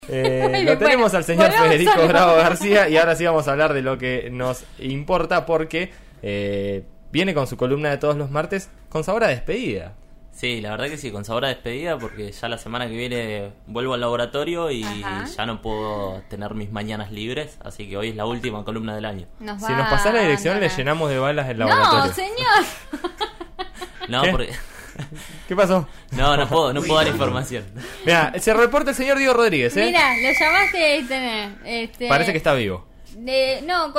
Lo tenemos al señor Federico Bravo García y ahora sí vamos a hablar de lo que nos importa porque viene con su columna de todos los martes con sabor a despedida. Sí, la verdad que sí, con sabor a despedida porque ya la semana que viene vuelvo al laboratorio y ya no puedo tener mis mañanas libres, así que hoy es la última columna del año. Si nos pasás la dirección le llenamos de balas el laboratorio. ¡No, señor! No, ¿Qué? porque... ¿Qué pasó? No puedo dar información. Mira, se reporta el señor Diego Rodríguez, Mira, lo llamaste Parece que está vivo. No,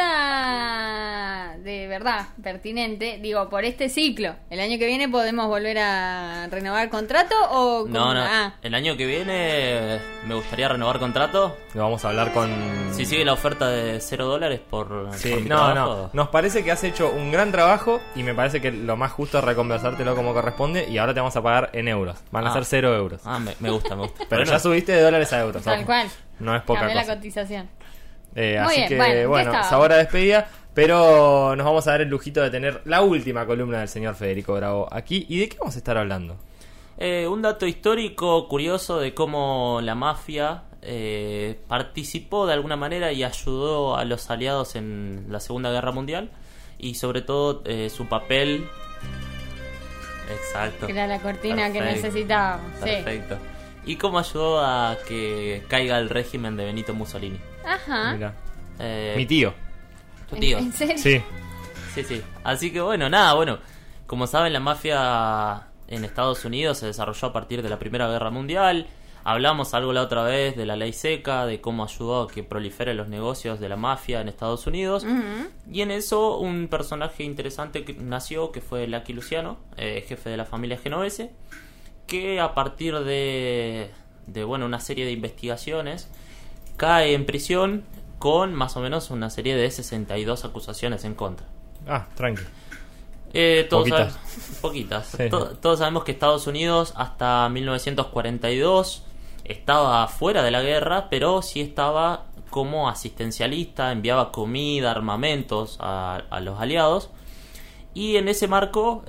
consulta de verdad, pertinente. Digo, por este ciclo. ¿El año que viene podemos volver a renovar contrato o...? No. El año que viene me gustaría renovar contrato. Lo vamos a hablar con... Si sigue la oferta de $0 por mi no. trabajo. Nos parece que has hecho un gran trabajo y me parece que lo más justo es recompensártelo como corresponde y ahora te vamos a pagar en euros. Van a ser 0 euros. Me gusta. Pero ya subiste de dólares a euros. Tal cual. No es poca Cambié cosa. la cotización. Así bien, que bueno, sabor a despedida. Pero nos vamos a dar el lujito de tener la última columna del señor Federico Bravo aquí. ¿Y de qué vamos a estar hablando? Un dato histórico curioso de cómo la mafia participó de alguna manera y ayudó a los aliados en la Segunda Guerra Mundial. Y sobre todo su papel... Exacto. Que era la cortina que necesitábamos. Perfecto. Y cómo ayudó a que caiga el régimen de Benito Mussolini. Ajá. Mira. Mi tío. ¿Tu tío? ¿En serio? Sí. Sí. Así que bueno, como saben, la mafia en Estados Unidos se desarrolló a partir de la Primera Guerra Mundial. Hablamos algo la otra vez de la ley seca, de cómo ayudó a que proliferen los negocios de la mafia en Estados Unidos. Uh-huh. Y en eso un personaje interesante que nació, que fue Lucky Luciano, jefe de la familia genovese, que a partir de una serie de investigaciones cae en prisión con más o menos una serie de 62 acusaciones en contra. Tranqui. Poquitas. Sí. Todos sabemos que Estados Unidos hasta 1942 estaba fuera de la guerra, pero sí estaba como asistencialista, enviaba comida, armamentos a los aliados. Y en ese marco...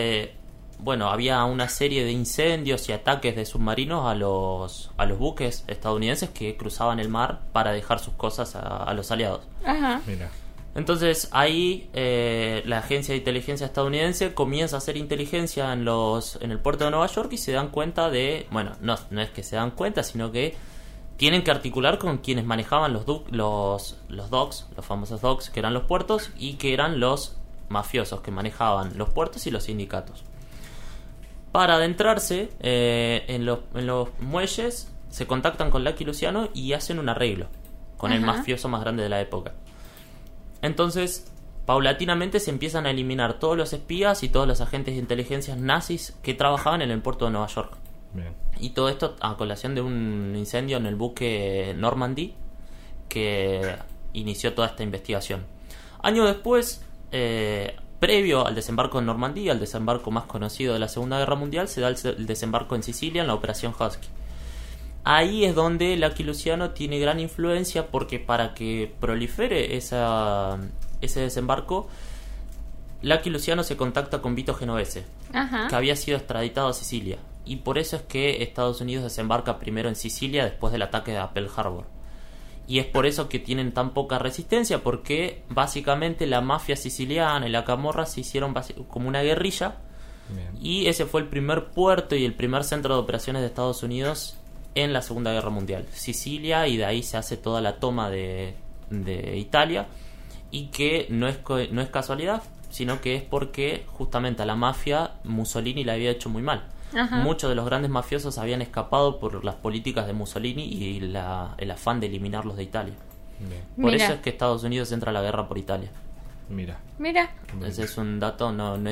había una serie de incendios y ataques de submarinos a los buques estadounidenses que cruzaban el mar para dejar sus cosas a los aliados. Ajá. Mira. Entonces ahí la agencia de inteligencia estadounidense comienza a hacer inteligencia en el puerto de Nueva York y se dan cuenta de... no es que se dan cuenta, sino que tienen que articular con quienes manejaban los docks, los famosos docks, que eran los puertos, y que eran los mafiosos que manejaban los puertos y los sindicatos. Para adentrarse en los muelles, se contactan con Lucky Luciano y hacen un arreglo con el mafioso más grande de la época. Entonces, paulatinamente se empiezan a eliminar todos los espías y todos los agentes de inteligencia nazis que trabajaban en el puerto de Nueva York. Bien. Y todo esto a colación de un incendio en el buque Normandy que inició toda esta investigación. Años después... previo al desembarco en Normandía, el desembarco más conocido de la Segunda Guerra Mundial, se da el desembarco en Sicilia en la Operación Husky. Ahí es donde Lucky Luciano tiene gran influencia porque para que prolifere ese desembarco, Lucky Luciano se contacta con Vito Genovese, que había sido extraditado a Sicilia. Y por eso es que Estados Unidos desembarca primero en Sicilia después del ataque de Pearl Harbor. Y es por eso que tienen tan poca resistencia, porque básicamente la mafia siciliana y la camorra se hicieron como una guerrilla. Bien. Y ese fue el primer puerto y el primer centro de operaciones de Estados Unidos en la Segunda Guerra Mundial, Sicilia, y de ahí se hace toda la toma de Italia, y que no es casualidad, sino que es porque justamente a la mafia Mussolini la había hecho muy mal. Muchos de los grandes mafiosos habían escapado por las políticas de Mussolini y el afán de eliminarlos de Italia. Bien. Por eso es que Estados Unidos entra a la guerra por Italia. Mira. Entonces es un dato,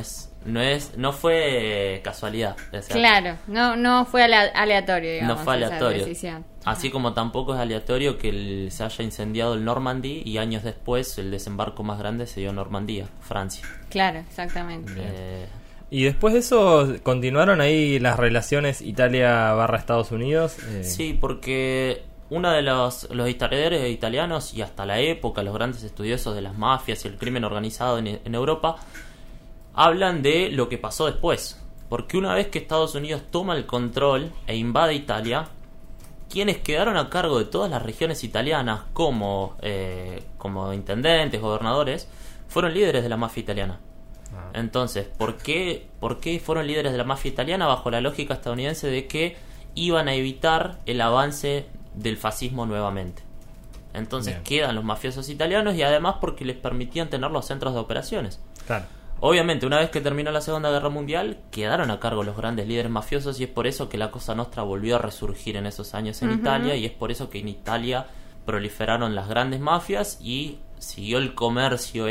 no fue casualidad. O sea, claro, no fue aleatorio, digamos. No fue aleatorio. Así Ajá. como tampoco es aleatorio que se haya incendiado el Normandy y años después el desembarco más grande se dio en Normandía, Francia. Claro, exactamente. Y después de eso, ¿continuaron ahí las relaciones Italia/Estados Unidos? Sí, porque uno de los historiadores italianos y hasta la época, los grandes estudiosos de las mafias y el crimen organizado en Europa, hablan de lo que pasó después. Porque una vez que Estados Unidos toma el control e invade Italia, quienes quedaron a cargo de todas las regiones italianas como intendentes, gobernadores, fueron líderes de la mafia italiana. Entonces, ¿por qué fueron líderes de la mafia italiana? Bajo la lógica estadounidense de que iban a evitar el avance del fascismo nuevamente. Entonces quedan los mafiosos italianos, y además porque les permitían tener los centros de operaciones. Claro. Obviamente, una vez que terminó la Segunda Guerra Mundial, quedaron a cargo los grandes líderes mafiosos, y es por eso que la Cosa Nostra volvió a resurgir en esos años en Italia, y es por eso que en Italia proliferaron las grandes mafias y siguió el comercio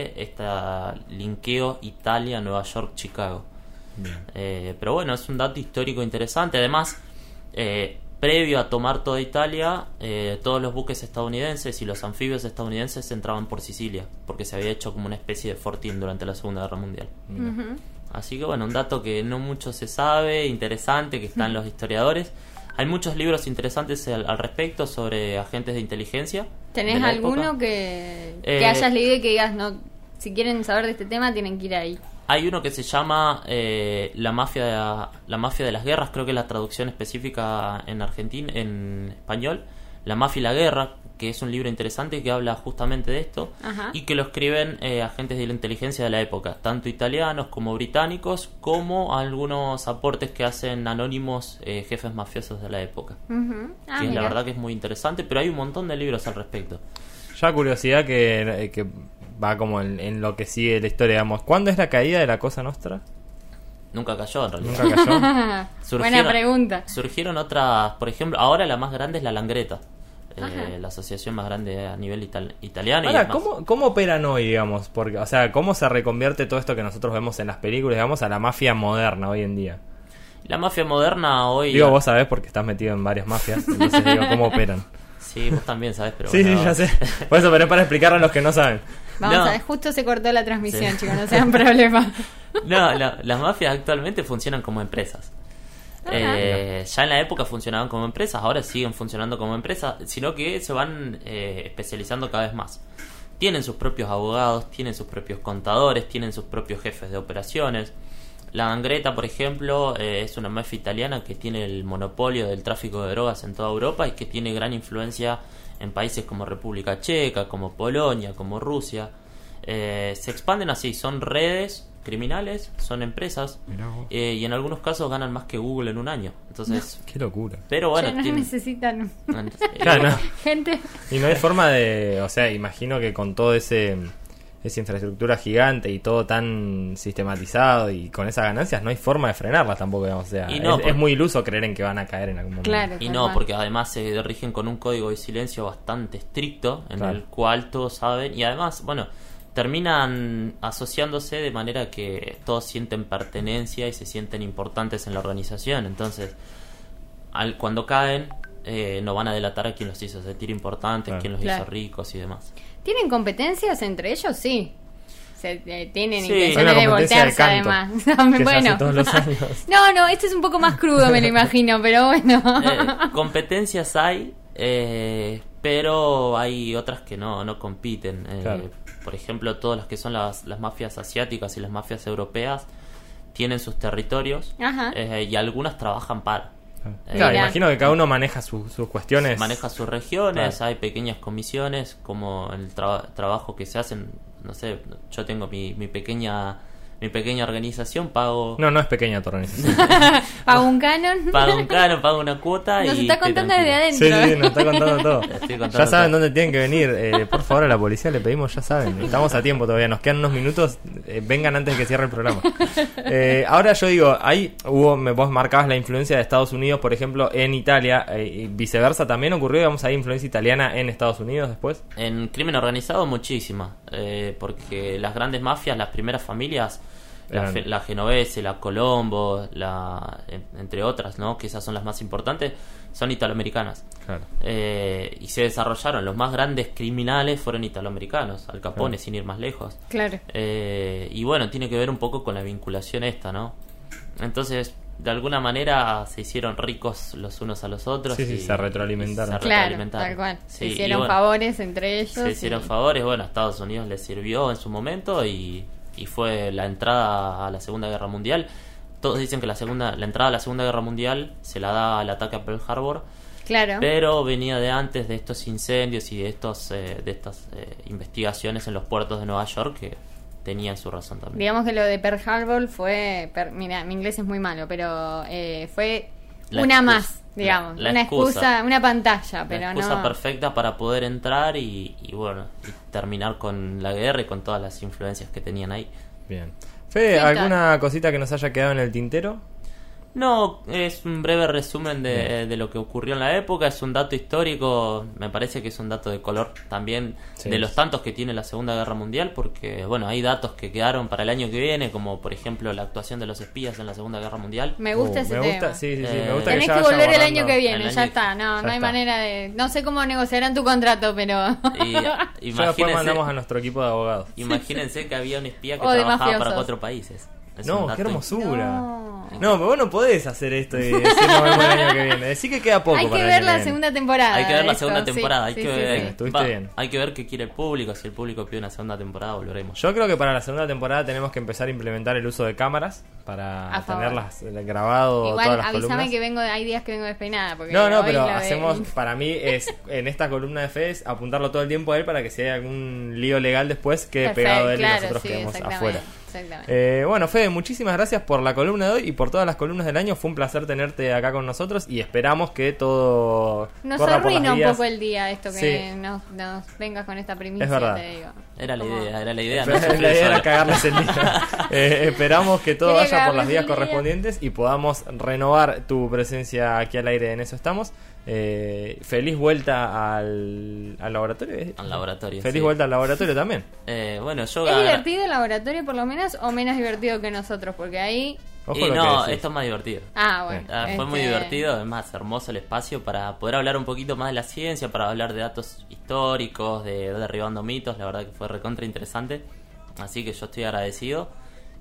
linkeo Italia, Nueva York, Chicago. Pero bueno, es un dato histórico interesante. Además, previo a tomar toda Italia, todos los buques estadounidenses y los anfibios estadounidenses entraban por Sicilia, porque se había hecho como una especie de fortín durante la Segunda Guerra Mundial. Así que bueno, un dato que no mucho se sabe, interesante, que está en los historiadores. Hay muchos libros interesantes al respecto sobre agentes de inteligencia. ¿Tenés alguno que hayas leído y que digas, no, si quieren saber de este tema tienen que ir ahí? Hay uno que se llama la mafia de las guerras, creo que es la traducción específica en español, La mafia y la guerra, que es un libro interesante que habla justamente de esto. Ajá. Y que lo escriben agentes de la inteligencia de la época, tanto italianos como británicos, como algunos aportes que hacen anónimos jefes mafiosos de la época. Que la verdad que es muy interesante, pero hay un montón de libros al respecto. Ya curiosidad que va como en lo que sigue la historia, digamos. ¿Cuándo es la caída de la Cosa Nostra? Nunca cayó, en realidad. ¿Nunca cayó? Buena pregunta. Surgieron otras, por ejemplo, ahora la más grande es la Langreta, la asociación más grande a nivel italiano. Ahora, ¿cómo operan hoy, digamos? Porque, o sea, ¿cómo se reconvierte todo esto que nosotros vemos en las películas, digamos, a la mafia moderna hoy en día? La mafia moderna hoy... Digo, vos sabés porque estás metido en varias mafias, entonces digo, ¿cómo operan? Sí, vos también sabés, pero sí, bueno, sí, ya sé. Por eso, pero es para explicarlo a los que no saben. Vamos a ver, justo se cortó la transmisión, chicos, no sean problemas. No, las mafias actualmente funcionan como empresas. Ya en la época funcionaban como empresas, ahora siguen funcionando como empresas, sino que se van especializando cada vez más. Tienen sus propios abogados, tienen sus propios contadores, tienen sus propios jefes de operaciones. La 'Ndrangheta, por ejemplo, es una mafia italiana que tiene el monopolio del tráfico de drogas en toda Europa y que tiene gran influencia en países como República Checa, como Polonia, como Rusia. Se expanden así, son redes criminales, son empresas, y en algunos casos ganan más que Google en un año. Entonces, qué locura. Pero bueno, no necesitan claro, gente. Y no hay forma de, o sea, imagino que con todo esa infraestructura gigante y todo tan sistematizado y con esas ganancias no hay forma de frenarlas tampoco, digamos. O sea, es muy iluso creer en que van a caer en algún momento. Claro, y no, porque además se rigen con un código de silencio bastante estricto en el cual todos saben, y además, bueno, terminan asociándose de manera que todos sienten pertenencia y se sienten importantes en la organización. Entonces, cuando caen, no van a delatar a quien los hizo sentir importantes, quien los hizo ricos y demás. ¿Tienen competencias entre ellos? Sí. Tienen sí, intenciones de voltearse, además. Bueno, todos los años. No, este es un poco más crudo, me lo imagino, pero bueno. Competencias hay, pero hay otras que no compiten. Por ejemplo, todas las que son las mafias asiáticas y las mafias europeas tienen sus territorios, y algunas trabajan para. Claro, imagino que cada uno maneja sus cuestiones. Maneja sus regiones, hay pequeñas comisiones, como el trabajo que se hacen, no sé, yo tengo mi pequeña organización, pago... No es pequeña tu organización. Pago un canon. Pago una cuota. Nos está contando desde adentro. Sí, nos está contando todo. Ya saben dónde tienen que venir. Por favor, a la policía le pedimos, ya saben. Estamos a tiempo todavía, nos quedan unos minutos. Vengan antes de que cierre el programa. Ahora yo digo, vos marcabas la influencia de Estados Unidos, por ejemplo, en Italia, y viceversa, ¿también ocurrió, digamos, ahí influencia italiana en Estados Unidos después? En crimen organizado muchísima, porque las grandes mafias, las primeras familias, la Genovese, la Colombo, entre otras, ¿no? Que esas son las más importantes, son italoamericanas. Claro. Y se desarrollaron, los más grandes criminales fueron italoamericanos, Al Capone, sin ir más lejos. Claro. Y bueno, tiene que ver un poco con la vinculación esta, ¿no? Entonces, de alguna manera se hicieron ricos los unos a los otros. Sí, se retroalimentaron. Claro, tal cual. Se hicieron favores entre ellos. Se hicieron favores, bueno, a Estados Unidos les sirvió en su momento y fue la entrada a la Segunda Guerra Mundial. Todos dicen que la entrada a la Segunda Guerra Mundial se la da al ataque a Pearl Harbor, Claro. Pero venía de antes de estos incendios y de estas investigaciones en los puertos de Nueva York que tenían su razón también. Digamos que lo de Pearl Harbor fue... mira, mi inglés es muy malo, pero fue La una excusa. más, digamos. La una excusa. excusa, una pantalla, pero La excusa no... perfecta para poder entrar y terminar con la guerra y con todas las influencias que tenían ahí. Bien. Fede, Sí, ¿alguna cosita que nos haya quedado en el tintero? No, es un breve resumen de lo que ocurrió en la época, es un dato histórico, me parece que es un dato de color también, Sí. de los tantos que tiene la Segunda Guerra Mundial, porque bueno, hay datos que quedaron para el año que viene, como por ejemplo la actuación de los espías en la Segunda Guerra Mundial. Me gusta ese me tema. gusta, sí, me Eh, gusta Tenés ya que vaya volver el abordando. año que viene, el ya año- está. No hay está. manera de... No sé cómo negociarán tu contrato, pero... Y Ya después mandamos a nuestro equipo de abogados. imagínense que había un espía que O de trabajaba para mafiosos. 4 países. Es un No, dato qué hermosura. No. No, pero vos no podés hacer esto y decir nos vemos el año que viene. Decí que queda poco Hay que para el ver año la viene. segunda temporada. Hay que ver la esto, segunda sí, temporada, hay sí, que sí, ver, sí. Estuviste bien. hay que ver qué quiere el público, si el público pide una segunda temporada volveremos. Yo creo que para la segunda temporada tenemos que empezar a implementar el uso de cámaras para A favor. tenerlas grabado todas Igual las avísame columnas. que vengo, hay días que vengo despeinada. Porque No, hoy pero lo de- hacemos, para mí es en esta columna de Fede es apuntarlo todo el tiempo a él para que si hay algún lío legal después quede Perfecto, pegado a él claro, y nosotros sí, quedemos exactamente, afuera. exactamente. Bueno, Fede, muchísimas gracias por la columna de hoy y por todas las columnas del año. Fue un placer tenerte acá con nosotros y esperamos que todo Nos corra por las arruina un vías. poco el día esto que Sí. nos vengas con esta primicia, Es verdad. te digo. Era la Como- idea, era la idea. La no sufrir idea era solo. cagarles el día. Esperamos que todo Quería vaya por las cagarles vías el día. correspondientes y podamos renovar tu presencia aquí al aire. En eso estamos. Feliz vuelta al laboratorio. ¿eh? Al laboratorio. Feliz sí. vuelta al laboratorio también. Bueno, yo ¿Es divertido el laboratorio por lo menos o menos divertido que nosotros? Porque ahí... Ojo Y lo no, que decís. esto es más divertido. Ah, bueno. Fue muy este, divertido, además hermoso el espacio para poder hablar un poquito más de la ciencia, para hablar de datos históricos, de derribando mitos, la verdad que fue recontra interesante, así que yo estoy agradecido.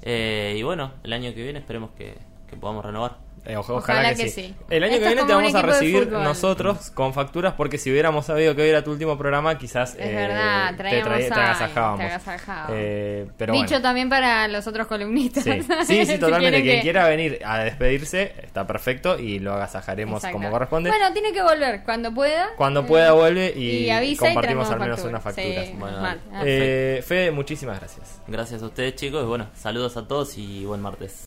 Y bueno, el año que viene esperemos que podamos renovar. Ojalá que sí. El año Esto que es viene te como un vamos a equipo de recibir fútbol. nosotros con facturas porque si hubiéramos sabido que hoy era tu último programa quizás Es verdad, te traíamos te agasajábamos. te agasajábamos. Pero Dicho bueno. también para los otros columnistas. Sí, Si totalmente. quieren Quien quiera venir a despedirse está perfecto y lo agasajaremos Exacto. como corresponde. Bueno, tiene que volver cuando pueda. Cuando pueda vuelve y avisa y compartimos al traemos menos facturas. unas facturas. Sí, Bueno, mal. dale. Fede, muchísimas gracias. Gracias a ustedes chicos y bueno, saludos a todos y buen martes.